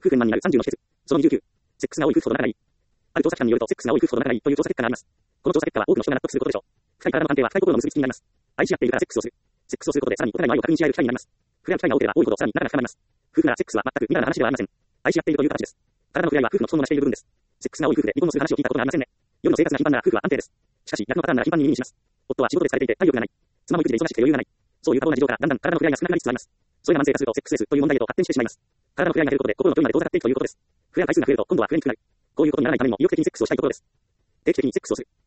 夫婦の満になる30の秘訣。その29。セックスが多い夫婦ほど仲がいい。ある調査機関によると、セックスが多い夫婦ほど仲がいいという調査結果があります。この調査結果は多くの人が納得することでしょう。深い体の関係は深い心の結びつきになります。愛し合っているからセックスをする。セックスをすることでさらにお互いの愛を確認し合える機会になります。触れ合う機会が多ければ多いほどさらに仲が深まります。夫婦ならセックスは全くみだな話ではありません。愛し合っているという形です。体の触れ合いは夫婦の基本の成している部分です。セックスが多い夫婦で離婚のする話を聞いたことがありませんね。夜の生活が頻繁なら夫婦は安定です。しかし逆のパターンなら頻繁に耳にします。夫は仕事で疲れていて体力がない。妻も育児で忙しくて余裕がない。そういう過当な事情からだんだん体の触れ合いが少なくなりつつあります。それが慢性化するとセックスレスという問題へと発展してしまいます。体の触れ合いが減ることで心の距離まで遠ざかっていくということです。触れ合う回数が増えると今度は増えにくくなる。こういうことにならないためにも意欲的にセックスをしたいところです。定期的にセックスをする。